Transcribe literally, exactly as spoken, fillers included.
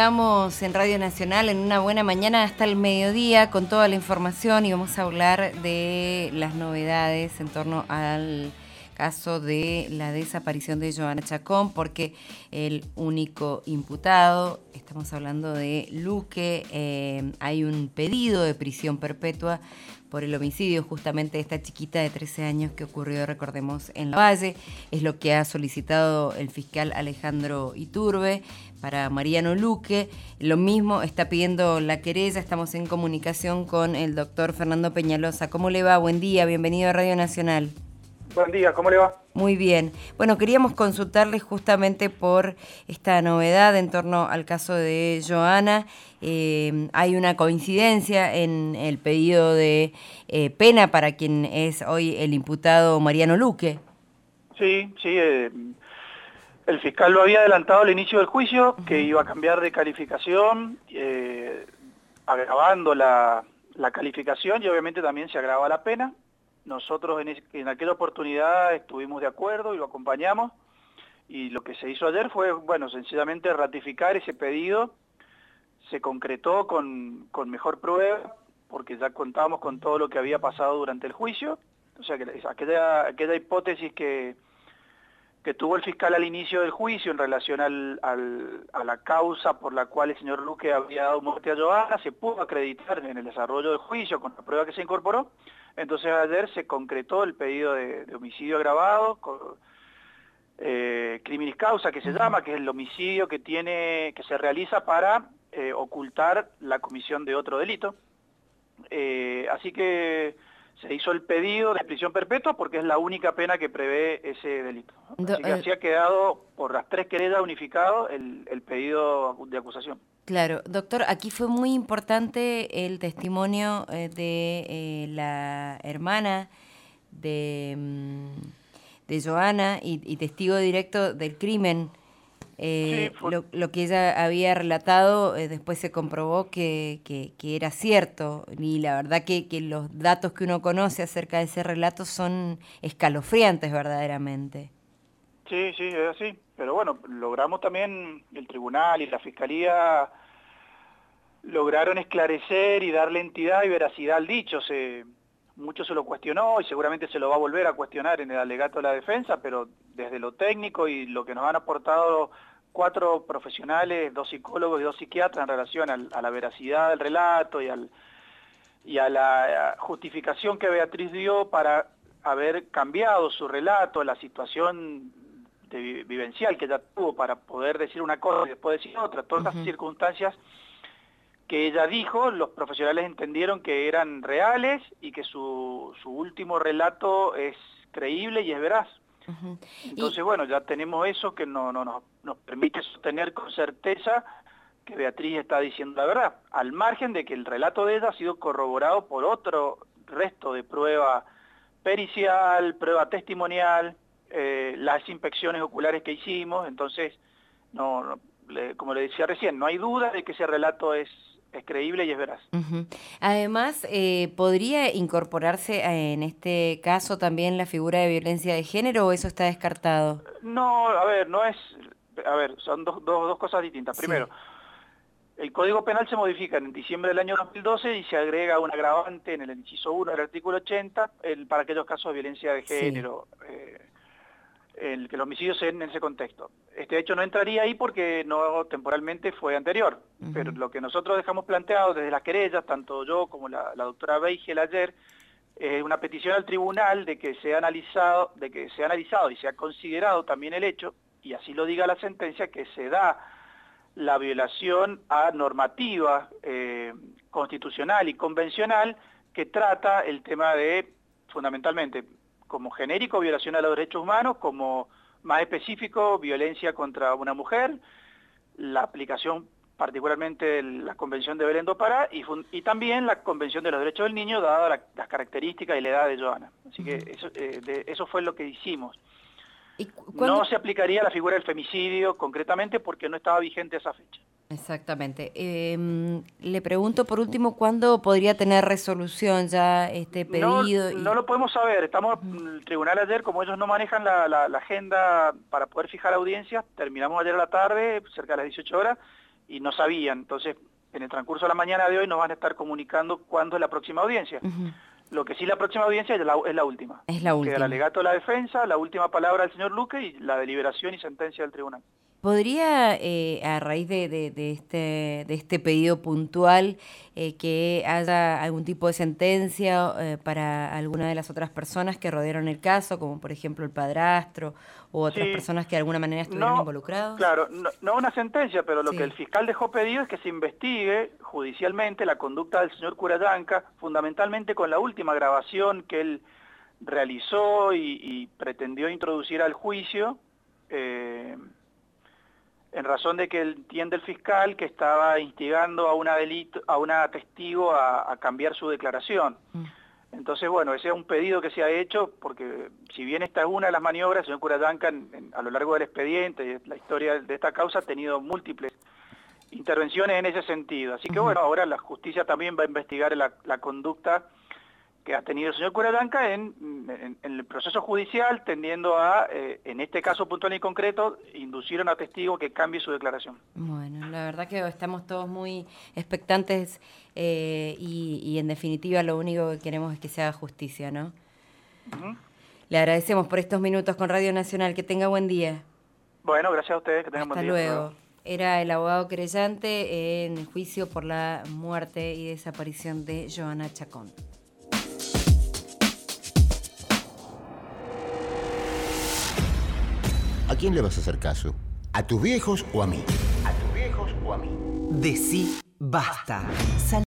Arrancamos en Radio Nacional en una buena mañana hasta el mediodía con toda la información y vamos a hablar de las novedades en torno al caso de la desaparición de Johanna Chacón, porque el único imputado, estamos hablando de Luque, eh, hay un pedido de prisión perpetua por el homicidio justamente de esta chiquita de trece años que ocurrió, recordemos, en Lavalle. Es lo que ha solicitado el fiscal Alejandro Iturbe para Mariano Luque. Lo mismo está pidiendo la querella. Estamos en comunicación con el doctor Fernando Peñalosa. ¿Cómo le va? Buen día, bienvenido a Radio Nacional. Buen día, ¿cómo le va? Muy bien. Bueno, queríamos consultarle justamente por esta novedad en torno al caso de Johanna. Eh, hay una coincidencia en el pedido de eh, pena para quien es hoy el imputado Mariano Luque. Sí, sí. Eh, el fiscal lo había adelantado al inicio del juicio, uh-huh. que iba a cambiar de calificación, eh, agravando la, la calificación y obviamente también se agrava la pena. Nosotros en, es, en aquella oportunidad estuvimos de acuerdo y lo acompañamos, y lo que se hizo ayer fue, bueno, sencillamente ratificar ese pedido. Se concretó con, con mejor prueba, porque ya contábamos con todo lo que había pasado durante el juicio. O sea, que aquella, aquella hipótesis que, que tuvo el fiscal al inicio del juicio en relación al, al, a la causa por la cual el señor Luque había dado muerte a Johanna, se pudo acreditar en el desarrollo del juicio con la prueba que se incorporó. Entonces ayer se concretó el pedido de, de homicidio agravado, con, eh, criminis causa que se llama, que es el homicidio que, tiene, que se realiza para eh, ocultar la comisión de otro delito. Eh, así que se hizo el pedido de prisión perpetua porque es la única pena que prevé ese delito. Así que así ha quedado por las tres querellas unificado el, el pedido de acusación. Claro, doctor, aquí fue muy importante el testimonio eh, de eh, la hermana de, de Johanna y, y testigo directo del crimen. Eh, sí, fue... lo, lo que ella había relatado eh, después se comprobó que, que, que era cierto, y la verdad que, que los datos que uno conoce acerca de ese relato son escalofriantes verdaderamente. Sí, sí, es así. Pero bueno, logramos también, el tribunal y la fiscalía lograron esclarecer y darle entidad y veracidad al dicho. Se, mucho se lo cuestionó y seguramente se lo va a volver a cuestionar en el alegato de la defensa, pero desde lo técnico y lo que nos han aportado cuatro profesionales, dos psicólogos y dos psiquiatras en relación al, a la veracidad del relato y, al, y a la justificación que Beatriz dio para haber cambiado su relato, la situación de vivencial que ella tuvo para poder decir una cosa y después decir otra, todas esas uh-huh. circunstancias que ella dijo, los profesionales entendieron que eran reales y que su, su último relato es creíble y es veraz. Uh-huh. Entonces, y... bueno, ya tenemos eso que no, no, no, nos permite sostener con certeza que Beatriz está diciendo la verdad, al margen de que el relato de ella ha sido corroborado por otro resto de prueba pericial, prueba testimonial, eh, las inspecciones oculares que hicimos. Entonces, no, no le, como le decía recién, no hay duda de que ese relato es es creíble y es veraz. Uh-huh. Además, eh, ¿podría incorporarse en este caso también la figura de violencia de género o eso está descartado? No, a ver, no es... A ver, son dos, dos, dos cosas distintas. Sí. Primero, el Código Penal se modifica en diciembre del año dos mil doce y se agrega un agravante en el inciso uno del artículo ochenta el, para aquellos casos de violencia de género. Sí. Eh, el que el homicidio se den en ese contexto. Este hecho no entraría ahí porque no temporalmente fue anterior, uh-huh. pero lo que nosotros dejamos planteado desde las querellas, tanto yo como la, la doctora Beigel ayer, es eh, una petición al tribunal de que sea analizado, de que sea analizado y sea considerado también el hecho, y así lo diga la sentencia, que se da la violación a normativa eh, constitucional y convencional que trata el tema de, fundamentalmente, como genérico, violación a los derechos humanos, como más específico, violencia contra una mujer, la aplicación particularmente de la Convención de Belén do Pará y, y también la Convención de los Derechos del Niño, dada la, las características y la edad de Johanna. Así que eso, eh, de, eso fue lo que hicimos. ¿Y no se aplicaría la figura del femicidio concretamente porque no estaba vigente esa fecha. Exactamente. Eh, le pregunto por último, ¿cuándo podría tener resolución ya este pedido? No, y... no lo podemos saber. Estamos en uh-huh. el tribunal ayer, como ellos no manejan la, la, la agenda para poder fijar audiencias, terminamos ayer a la tarde, cerca de las dieciocho horas, y no sabían. Entonces, en el transcurso de la mañana de hoy nos van a estar comunicando cuándo es la próxima audiencia. Uh-huh. Lo que sí, la próxima audiencia es la, es la última. Es la última. Queda el alegato de la defensa, la última palabra del señor Luque y la deliberación y sentencia del tribunal. ¿Podría, eh, a raíz de, de, de, este, de este pedido puntual, eh, que haya algún tipo de sentencia eh, para alguna de las otras personas que rodearon el caso, como por ejemplo el padrastro u otras sí, personas que de alguna manera estuvieron no, involucrados? Claro, no, no una sentencia, pero lo sí. que el fiscal dejó pedido es que se investigue judicialmente la conducta del señor Curayanca, fundamentalmente con la última grabación que él realizó y, y pretendió introducir al juicio, eh, en razón de que entiende el fiscal que estaba instigando a una delito, a una testigo a, a cambiar su declaración. Mm. Entonces, bueno, ese es un pedido que se ha hecho, porque si bien esta es una de las maniobras, el señor Curayanca en, en, a lo largo del expediente y la historia de esta causa ha tenido múltiples intervenciones en ese sentido. Así que, uh-huh. bueno, ahora la justicia también va a investigar la, la conducta que ha tenido el señor Curayanca en, en, en el proceso judicial, tendiendo a, eh, en este caso puntual y concreto, inducir a un testigo que cambie su declaración. Bueno, la verdad que estamos todos muy expectantes eh, y, y en definitiva lo único que queremos es que se haga justicia, ¿no? Uh-huh. Le agradecemos por estos minutos con Radio Nacional. Que tenga buen día. Bueno, gracias a ustedes. Que tengan buen día. Hasta luego. Era el abogado querellante en el juicio por la muerte y desaparición de Johanna Chacón. ¿A quién le vas a hacer caso? ¿A tus viejos o a mí? ¿A tus viejos o a mí? Decí basta. Sal